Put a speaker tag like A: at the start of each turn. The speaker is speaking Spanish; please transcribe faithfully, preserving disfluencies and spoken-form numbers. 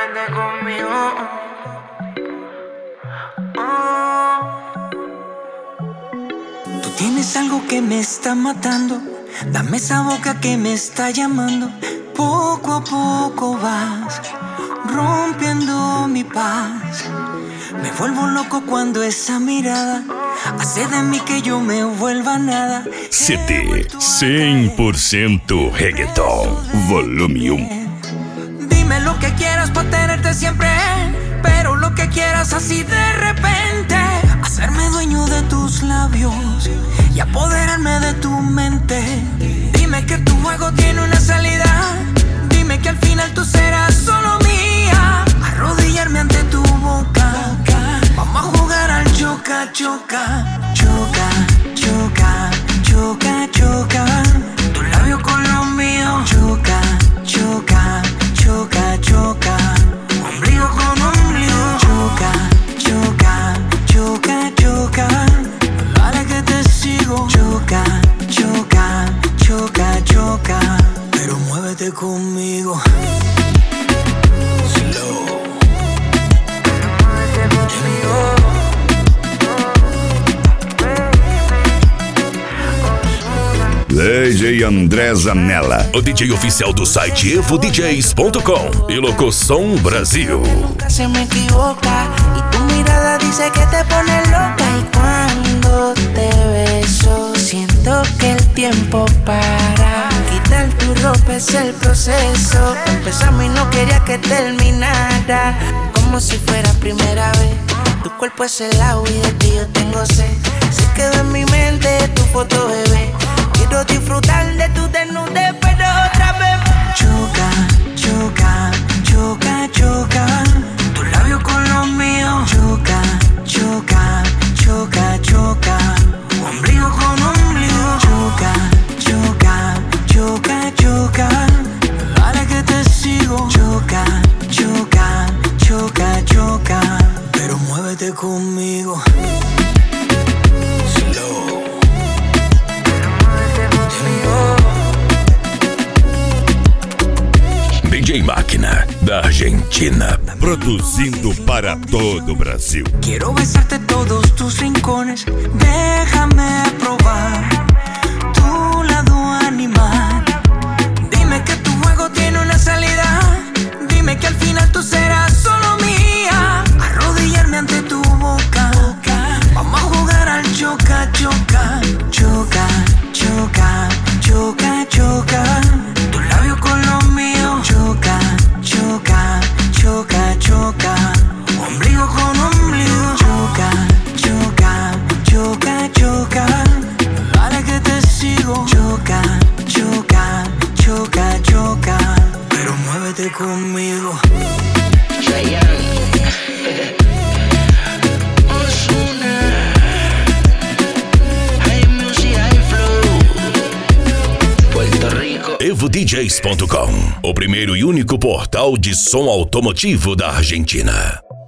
A: muévete conmigo. Oh.
B: Tú tienes algo que me está matando. Dame esa boca que me está llamando. Poco a poco vas rompiendo mi paz. Me vuelvo loco cuando esa mirada hace de mí que yo me vuelva nada.
C: C D cem por ciento Reggaeton, volume um.
B: Dime lo que quieras para tenerte siempre, pero lo que quieras así de repente. Hacerme dueño de tus labios y apoderarme de tu mente. Dime que tu juego tiene una salida. Dime que al final tú serás solo mía. Arrodillarme ante tu boca. Vamos a jugar al choca, choca. Choca, choca, choca, choca. Tu labio con los míos. Choca, choca, choca, choca. Ombligo con ombligo. Choca, choca, choca, choca. Dale que te sigo. Choca, choca, choca, choca. Pero muévete conmigo. Slow.
A: Muévete conmigo.
C: D J André Zanella, o D J oficial do site evo d js ponto com e Locoção Brasil.
D: Se me equivoca y tu mirada dice que te pone loca. Y cuando te beso siento que el tiempo para. Quitar tu ropa es el proceso. Empezamos y no quería que terminara. Como si fuera primera vez. Tu cuerpo es el agua y de ti yo tengo sed. Se quedó en mi mente tu foto, bebé. Quiero disfrutar de tu desnudez, pero otra vez.
B: Choca, choca, choca, choca. Tu labio con los míos. Choca, choca, choca, choca. Ombligo con ombligo. Choca, choca, choca, choca. Dale que te sigo. Choca, choca, choca, choca. Pero muévete conmigo. Slow.
C: D J Máquina, da Argentina, produzindo para todo o Brasil.
B: Quiero besarte todos tus rincones. Déjame probar tu lado animal. Dime que tu juego tiene una salida. Dime que al final tú serás solo mía. Arrodillarme ante tu boca. Vamos a jugar al choca, choca. Choca, choca, choca, choca. Tu labio con los míos. Choca, choca, choca, choca. Ombligo con ombligo. Choca, choca, choca, choca. Dale que te sigo. Choca, choca, choca, choca. Pero muévete conmigo.
C: evo d js ponto com, o primeiro e único portal de som automotivo da Argentina.